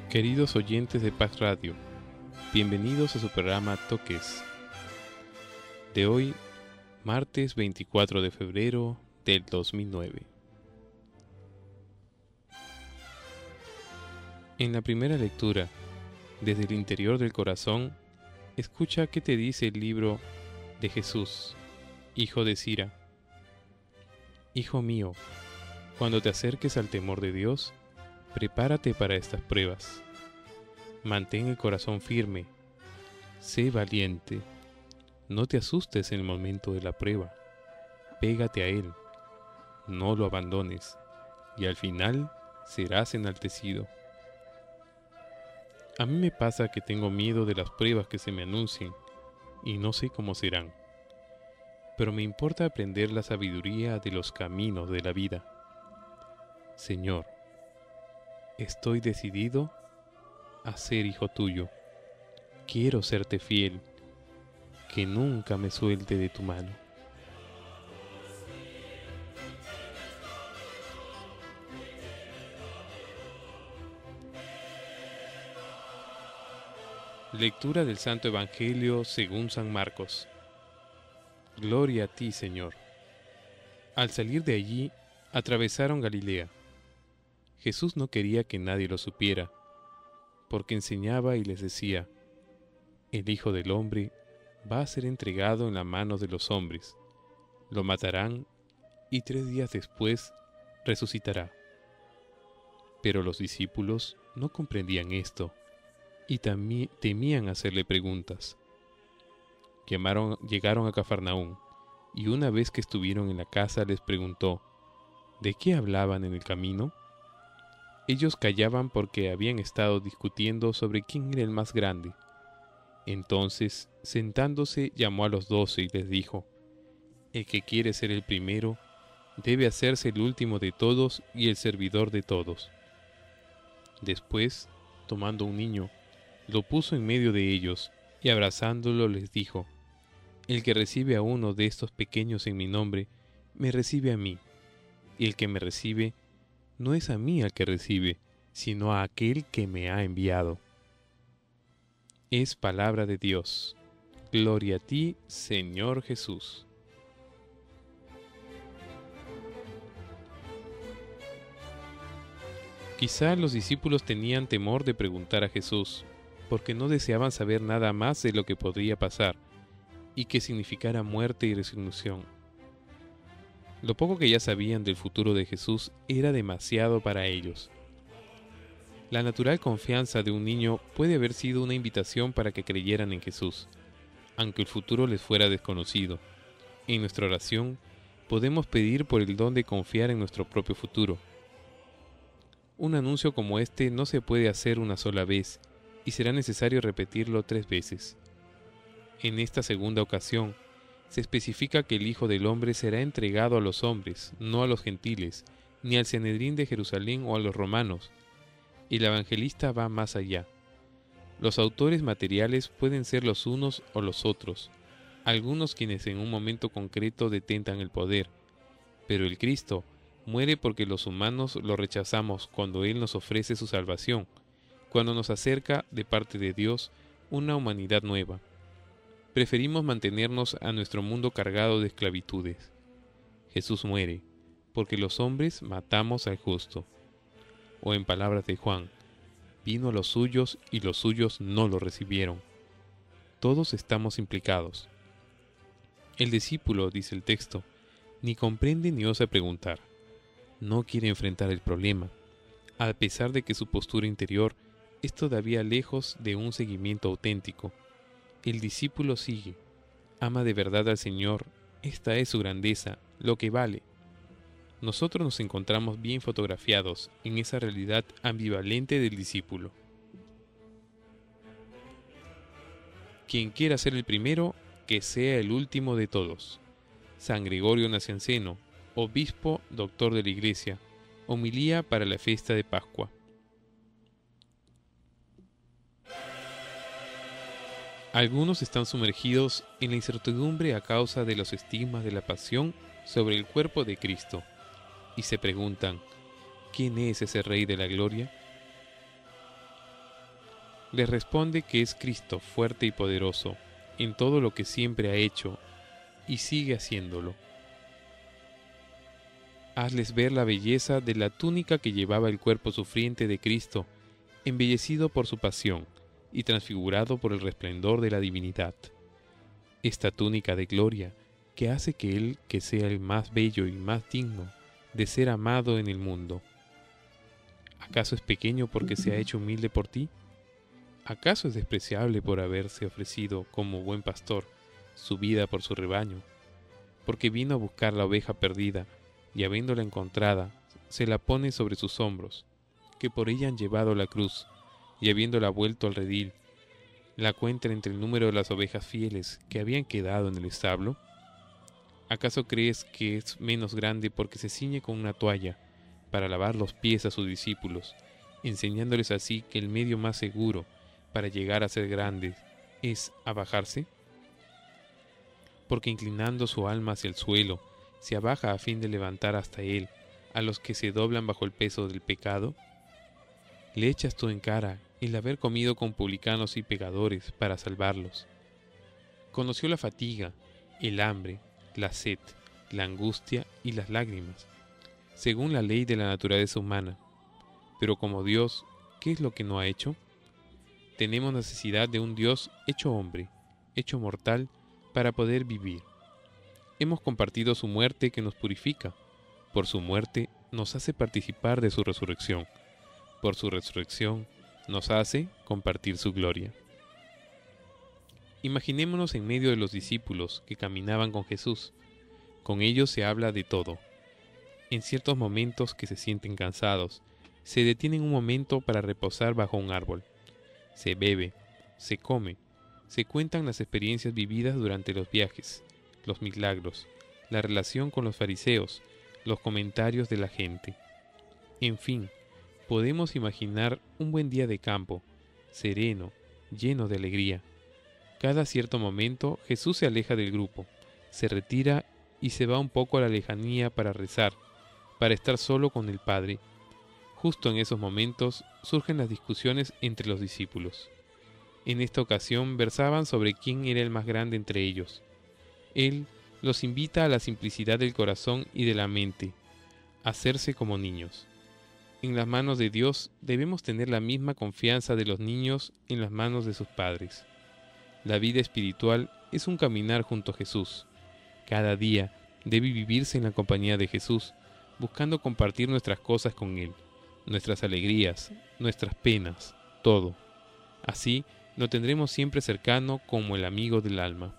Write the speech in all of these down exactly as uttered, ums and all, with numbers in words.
Queridos oyentes de Paz Radio, bienvenidos a su programa Toques de hoy, martes veinticuatro de febrero del dos mil nueve. En la primera lectura, desde el interior del corazón, escucha qué te dice el libro de Jesús, hijo de Sira. Hijo mío, cuando te acerques al temor de Dios, prepárate para estas pruebas. Mantén el corazón firme. Sé valiente. No te asustes en el momento de la prueba. Pégate a Él. No lo abandones. Y al final serás enaltecido. A mí me pasa que tengo miedo de las pruebas que se me anuncien y no sé cómo serán. Pero me importa aprender la sabiduría de los caminos de la vida. Señor, estoy decidido a ser hijo tuyo. Quiero serte fiel, que nunca me suelte de tu mano. Lectura del Santo Evangelio según San Marcos. Gloria a ti, Señor. Al salir de allí, atravesaron Galilea. Jesús no quería que nadie lo supiera, porque enseñaba y les decía: el Hijo del Hombre va a ser entregado en la mano de los hombres, lo matarán y tres días después resucitará. Pero los discípulos no comprendían esto y temían hacerle preguntas. Llamaron, llegaron a Cafarnaúm, y una vez que estuvieron en la casa les preguntó: ¿de qué hablaban en el camino? Ellos callaban porque habían estado discutiendo sobre quién era el más grande. Entonces, sentándose, llamó a los doce y les dijo: el que quiere ser el primero, debe hacerse el último de todos y el servidor de todos. Después, tomando un niño, lo puso en medio de ellos, y abrazándolo les dijo: el que recibe a uno de estos pequeños en mi nombre, me recibe a mí, y el que me recibe, no es a mí al que recibe, sino a aquel que me ha enviado. Es palabra de Dios. Gloria a ti, Señor Jesús. Quizá los discípulos tenían temor de preguntar a Jesús, porque no deseaban saber nada más de lo que podría pasar, y que significara muerte y resurrección. Lo poco que ya sabían del futuro de Jesús era demasiado para ellos. La natural confianza de un niño puede haber sido una invitación para que creyeran en Jesús, aunque el futuro les fuera desconocido. En nuestra oración podemos pedir por el don de confiar en nuestro propio futuro. Un anuncio como este no se puede hacer una sola vez, y será necesario repetirlo tres veces. En esta segunda ocasión, se especifica que el Hijo del Hombre será entregado a los hombres, no a los gentiles, ni al Sanedrín de Jerusalén o a los romanos. Y el evangelista va más allá. Los autores materiales pueden ser los unos o los otros, algunos quienes en un momento concreto detentan el poder, pero el Cristo muere porque los humanos lo rechazamos cuando Él nos ofrece su salvación, cuando nos acerca de parte de Dios una humanidad nueva. Preferimos mantenernos a nuestro mundo cargado de esclavitudes. Jesús muere, porque los hombres matamos al justo. O en palabras de Juan: vino a los suyos y los suyos no lo recibieron. Todos estamos implicados. El discípulo, dice el texto, ni comprende ni osa preguntar. No quiere enfrentar el problema, a pesar de que su postura interior es todavía lejos de un seguimiento auténtico. El discípulo sigue, ama de verdad al Señor, esta es su grandeza, lo que vale. Nosotros nos encontramos bien fotografiados en esa realidad ambivalente del discípulo. Quien quiera ser el primero, que sea el último de todos. San Gregorio Nacianceno, obispo, doctor de la Iglesia, homilía para la fiesta de Pascua. Algunos están sumergidos en la incertidumbre a causa de los estigmas de la pasión sobre el cuerpo de Cristo, y se preguntan: ¿quién es ese Rey de la Gloria? Les responde que es Cristo fuerte y poderoso en todo lo que siempre ha hecho y sigue haciéndolo. Hazles ver la belleza de la túnica que llevaba el cuerpo sufriente de Cristo, embellecido por su pasión y transfigurado por el resplandor de la divinidad. Esta túnica de gloria que hace que Él, que sea el más bello y más digno de ser amado en el mundo. ¿Acaso es pequeño porque se ha hecho humilde por ti? ¿Acaso es despreciable por haberse ofrecido como buen pastor su vida por su rebaño? Porque vino a buscar la oveja perdida y habiéndola encontrada, se la pone sobre sus hombros, que por ella han llevado la cruz, y habiéndola vuelto al redil, la cuenta entre el número de las ovejas fieles que habían quedado en el establo. ¿Acaso crees que es menos grande porque se ciñe con una toalla para lavar los pies a sus discípulos, enseñándoles así que el medio más seguro para llegar a ser grandes es abajarse? Porque inclinando su alma hacia el suelo, se abaja a fin de levantar hasta él a los que se doblan bajo el peso del pecado. ¿Le echas tú en cara el haber comido con publicanos y pecadores para salvarlos? Conoció la fatiga, el hambre, la sed, la angustia y las lágrimas, según la ley de la naturaleza humana. Pero como Dios, ¿qué es lo que no ha hecho? Tenemos necesidad de un Dios hecho hombre, hecho mortal, para poder vivir. Hemos compartido su muerte que nos purifica. Por su muerte nos hace participar de su resurrección. Por su resurrección nos hace compartir su gloria. Imaginémonos en medio de los discípulos que caminaban con Jesús. Con ellos se habla de todo. En ciertos momentos que se sienten cansados, se detienen un momento para reposar bajo un árbol. Se bebe, se come, se cuentan las experiencias vividas durante los viajes, los milagros, la relación con los fariseos, los comentarios de la gente. En fin, podemos imaginar un buen día de campo, sereno, lleno de alegría. Cada cierto momento Jesús se aleja del grupo, se retira y se va un poco a la lejanía para rezar, para estar solo con el Padre. Justo en esos momentos surgen las discusiones entre los discípulos. En esta ocasión versaban sobre quién era el más grande entre ellos. Él los invita a la simplicidad del corazón y de la mente, a hacerse como niños. En las manos de Dios debemos tener la misma confianza de los niños en las manos de sus padres. La vida espiritual es un caminar junto a Jesús. Cada día debe vivirse en la compañía de Jesús, buscando compartir nuestras cosas con Él, nuestras alegrías, nuestras penas, todo. Así lo tendremos siempre cercano como el amigo del alma.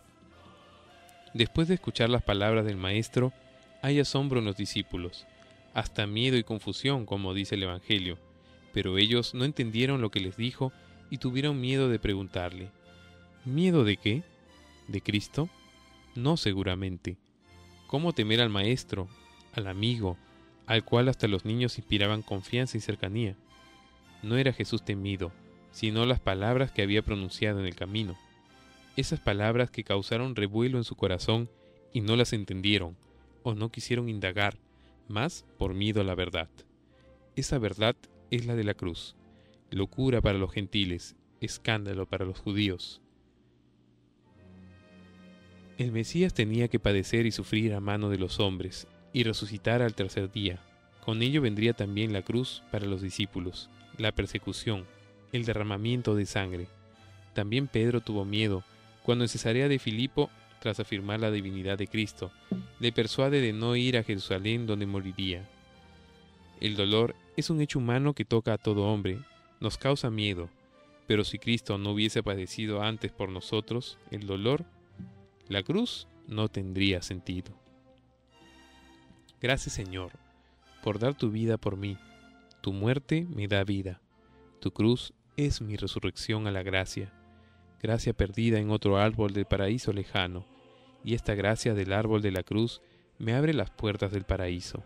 Después de escuchar las palabras del Maestro, hay asombro en los discípulos, hasta miedo y confusión, como dice el Evangelio, pero ellos no entendieron lo que les dijo y tuvieron miedo de preguntarle. ¿Miedo de qué? ¿De Cristo? No, seguramente. ¿Cómo temer al Maestro, al amigo, al cual hasta los niños inspiraban confianza y cercanía? No era Jesús temido, sino las palabras que había pronunciado en el camino. Esas palabras que causaron revuelo en su corazón y no las entendieron, o no quisieron indagar, más por miedo a la verdad. Esa verdad es la de la cruz, locura para los gentiles, escándalo para los judíos. El Mesías tenía que padecer y sufrir a mano de los hombres, y resucitar al tercer día. Con ello vendría también la cruz para los discípulos, la persecución, el derramamiento de sangre. También Pedro tuvo miedo, cuando en Cesarea de Filipo, tras afirmar la divinidad de Cristo, le persuade de no ir a Jerusalén donde moriría. El dolor es un hecho humano que toca a todo hombre, nos causa miedo, pero si Cristo no hubiese padecido antes por nosotros el dolor, la cruz no tendría sentido. Gracias, Señor, por dar tu vida por mí. Tu muerte me da vida. Tu cruz es mi resurrección a la gracia. Gracia perdida en otro árbol del paraíso lejano, y esta gracia del árbol de la cruz me abre las puertas del paraíso.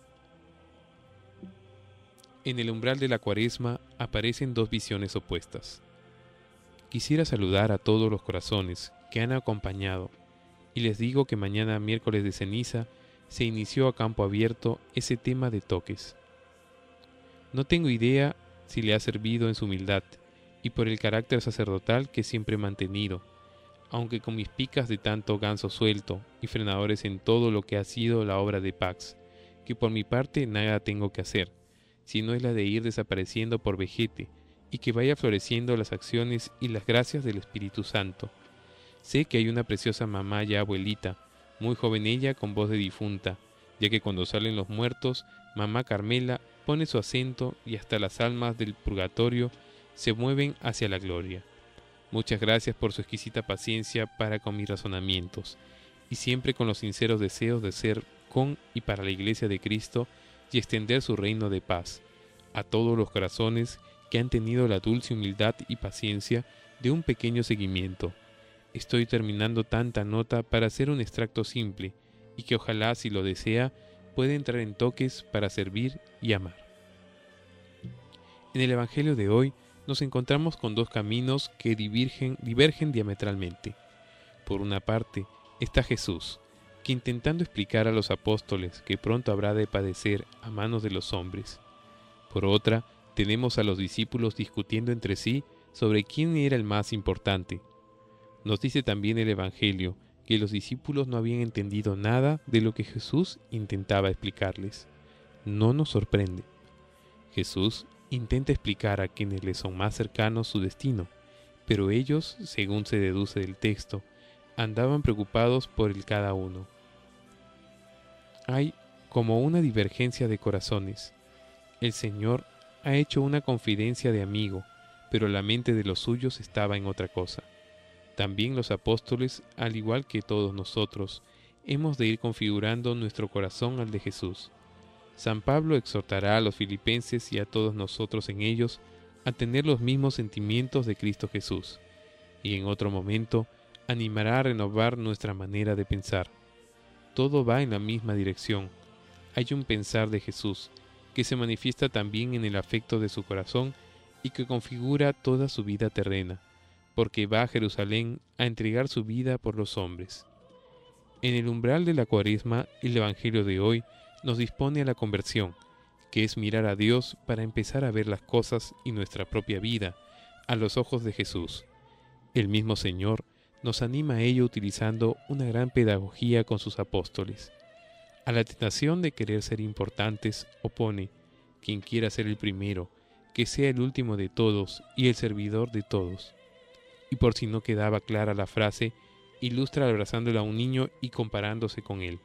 En el umbral de la Cuaresma aparecen dos visiones opuestas. Quisiera saludar a todos los corazones que han acompañado, y les digo que mañana, miércoles de ceniza, se inició a campo abierto ese tema de toques. No tengo idea si le ha servido en su humildad, y por el carácter sacerdotal que siempre he mantenido, aunque con mis picas de tanto ganso suelto y frenadores en todo lo que ha sido la obra de Pax, que por mi parte nada tengo que hacer, sino es la de ir desapareciendo por vejete, y que vaya floreciendo las acciones y las gracias del Espíritu Santo. Sé que hay una preciosa mamá ya abuelita, muy joven ella con voz de difunta, ya que cuando salen los muertos, mamá Carmela pone su acento y hasta las almas del purgatorio se mueven hacia la gloria. Muchas gracias por su exquisita paciencia para con mis razonamientos, y siempre con los sinceros deseos de ser con y para la Iglesia de Cristo y extender su reino de paz a todos los corazones que han tenido la dulce humildad y paciencia de un pequeño seguimiento. Estoy terminando tanta nota para hacer un extracto simple, y que ojalá, si lo desea, pueda entrar en toques para servir y amar. En el Evangelio de hoy nos encontramos con dos caminos que divergen, divergen diametralmente. Por una parte está Jesús, que intentando explicar a los apóstoles que pronto habrá de padecer a manos de los hombres. Por otra, tenemos a los discípulos discutiendo entre sí sobre quién era el más importante. Nos dice también el Evangelio que los discípulos no habían entendido nada de lo que Jesús intentaba explicarles. No nos sorprende. Jesús intenta explicar a quienes les son más cercanos su destino, pero ellos, según se deduce del texto, andaban preocupados por el cada uno. Hay como una divergencia de corazones. El Señor ha hecho una confidencia de amigo, pero la mente de los suyos estaba en otra cosa. También los apóstoles, al igual que todos nosotros, hemos de ir configurando nuestro corazón al de Jesús. San Pablo exhortará a los filipenses y a todos nosotros en ellos a tener los mismos sentimientos de Cristo Jesús, y en otro momento animará a renovar nuestra manera de pensar. Todo va en la misma dirección. Hay un pensar de Jesús, que se manifiesta también en el afecto de su corazón y que configura toda su vida terrena, porque va a Jerusalén a entregar su vida por los hombres. En el umbral de la Cuaresma, el Evangelio de hoy nos dispone a la conversión, que es mirar a Dios para empezar a ver las cosas y nuestra propia vida a los ojos de Jesús. El mismo Señor nos anima a ello utilizando una gran pedagogía con sus apóstoles. A la tentación de querer ser importantes opone: quien quiera ser el primero, que sea el último de todos y el servidor de todos. Y por si no quedaba clara la frase, ilustra abrazándolo a un niño y comparándose con él.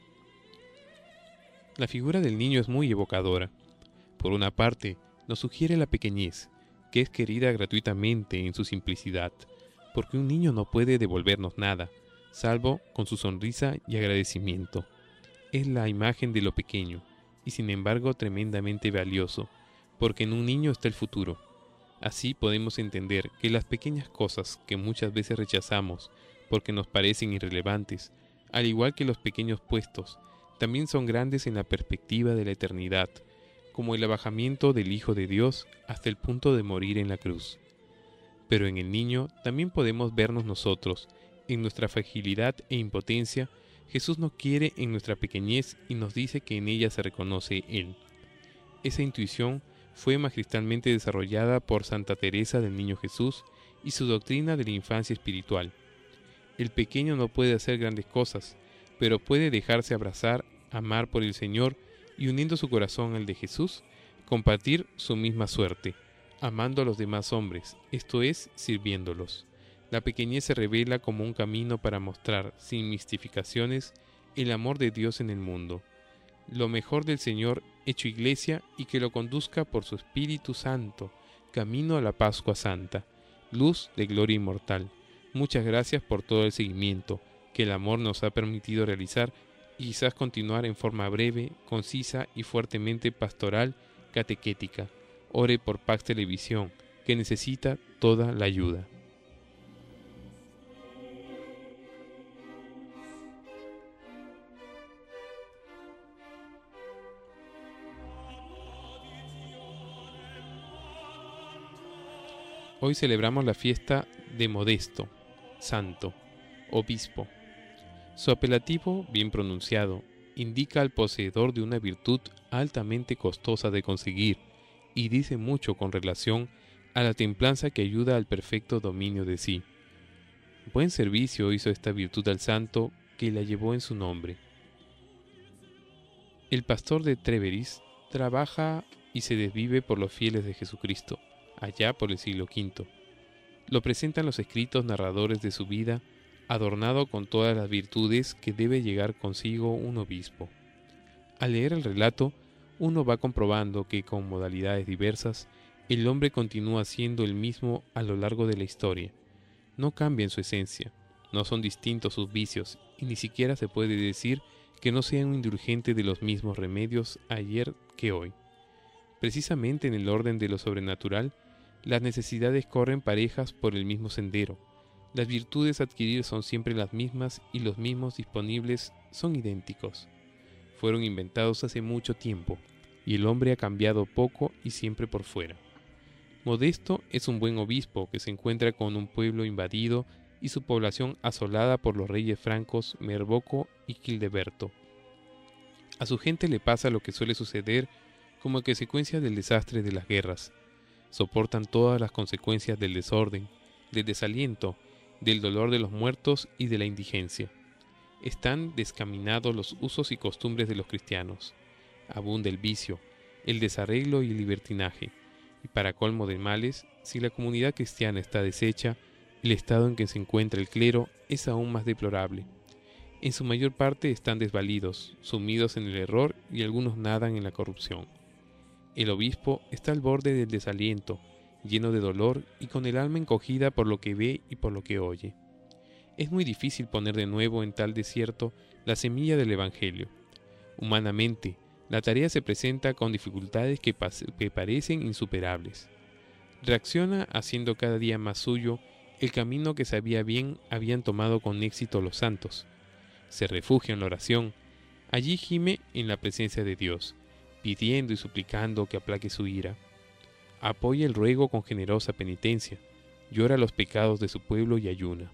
La figura del niño es muy evocadora. Por una parte, nos sugiere la pequeñez, que es querida gratuitamente en su simplicidad, porque un niño no puede devolvernos nada, salvo con su sonrisa y agradecimiento. Es la imagen de lo pequeño, y sin embargo tremendamente valioso, porque en un niño está el futuro. Así podemos entender que las pequeñas cosas que muchas veces rechazamos porque nos parecen irrelevantes, al igual que los pequeños puestos, también son grandes en la perspectiva de la eternidad, como el abajamiento del Hijo de Dios hasta el punto de morir en la cruz. Pero en el niño también podemos vernos nosotros. En nuestra fragilidad e impotencia, Jesús nos quiere en nuestra pequeñez y nos dice que en ella se reconoce Él. Esa intuición fue magistralmente desarrollada por Santa Teresa del Niño Jesús y su doctrina de la infancia espiritual. El pequeño no puede hacer grandes cosas, pero puede dejarse abrazar, amar por el Señor y uniendo su corazón al de Jesús, compartir su misma suerte, amando a los demás hombres, esto es, sirviéndolos. La pequeñez se revela como un camino para mostrar, sin mistificaciones, el amor de Dios en el mundo. Lo mejor del Señor hecho iglesia y que lo conduzca por su Espíritu Santo, camino a la Pascua Santa, luz de gloria inmortal. Muchas gracias por todo el seguimiento que el amor nos ha permitido realizar y quizás continuar en forma breve, concisa y fuertemente pastoral, catequética. Ore por Pax Televisión, que necesita toda la ayuda. Hoy celebramos la fiesta de Modesto, santo, obispo. Su apelativo, bien pronunciado, indica al poseedor de una virtud altamente costosa de conseguir y dice mucho con relación a la templanza que ayuda al perfecto dominio de sí. Buen servicio hizo esta virtud al santo que la llevó en su nombre. El pastor de Tréveris trabaja y se desvive por los fieles de Jesucristo, allá por el siglo quinto. Lo presentan los escritos narradores de su vida, adornado con todas las virtudes que debe llegar consigo un obispo. Al leer el relato, uno va comprobando que con modalidades diversas, el hombre continúa siendo el mismo a lo largo de la historia. No cambia en su esencia, no son distintos sus vicios, y ni siquiera se puede decir que no sea un indulgente de los mismos remedios ayer que hoy. Precisamente en el orden de lo sobrenatural, las necesidades corren parejas por el mismo sendero. Las virtudes a adquirir son siempre las mismas y los mismos disponibles son idénticos. Fueron inventados hace mucho tiempo, y el hombre ha cambiado poco y siempre por fuera. Modesto es un buen obispo que se encuentra con un pueblo invadido y su población asolada por los reyes francos Merboco y Childeberto. A su gente le pasa lo que suele suceder como consecuencia del desastre de las guerras. Soportan todas las consecuencias del desorden, del desaliento, del dolor de los muertos y de la indigencia. Están descaminados los usos y costumbres de los cristianos. Abunda el vicio, el desarreglo y el libertinaje. Y para colmo de males, si la comunidad cristiana está deshecha, el estado en que se encuentra el clero es aún más deplorable. En su mayor parte están desvalidos, sumidos en el error y algunos nadan en la corrupción. El obispo está al borde del desaliento, lleno de dolor y con el alma encogida por lo que ve y por lo que oye. Es muy difícil poner de nuevo en tal desierto la semilla del Evangelio. Humanamente, la tarea se presenta con dificultades que, que parecen insuperables. Reacciona haciendo cada día más suyo el camino que sabía bien habían tomado con éxito los santos. Se refugia en la oración. Allí gime en la presencia de Dios, pidiendo y suplicando que aplaque su ira. Apoya el ruego con generosa penitencia. Llora los pecados de su pueblo y ayuna.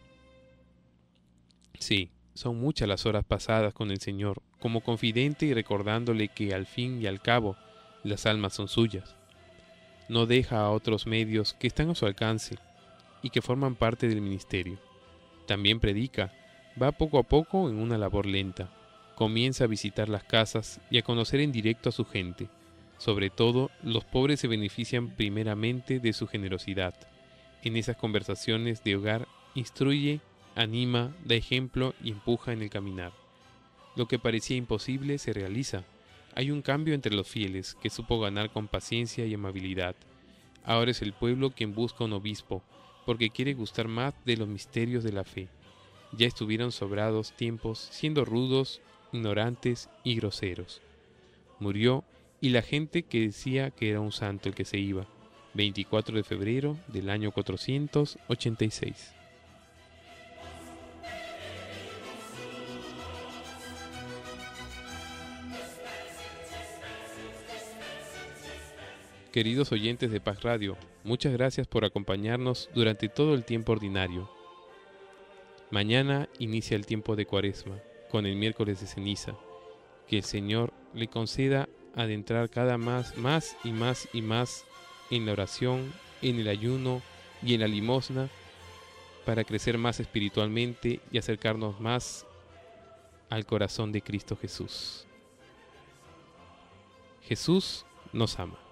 Sí, son muchas las horas pasadas con el Señor, como confidente y recordándole que al fin y al cabo las almas son suyas. No deja a otros medios que están a su alcance y que forman parte del ministerio. También predica, va poco a poco en una labor lenta. Comienza a visitar las casas y a conocer en directo a su gente. Sobre todo, los pobres se benefician primeramente de su generosidad. En esas conversaciones de hogar instruye, anima, da ejemplo y empuja en el caminar. Lo que parecía imposible se realiza. Hay un cambio entre los fieles que supo ganar con paciencia y amabilidad. Ahora es el pueblo quien busca un obispo, porque quiere gustar más de los misterios de la fe. Ya estuvieron sobrados tiempos siendo rudos, ignorantes y groseros. Murió y la gente que decía que era un santo el que se iba, veinticuatro de febrero del año cuatrocientos ochenta y seis. Queridos oyentes de Paz Radio, muchas gracias por acompañarnos durante todo el tiempo ordinario. Mañana inicia el tiempo de Cuaresma, con el miércoles de ceniza. Que el Señor le conceda adentrar cada más, más y más y más en la oración, en el ayuno y en la limosna, para crecer más espiritualmente y acercarnos más al corazón de Cristo Jesús. Jesús nos ama.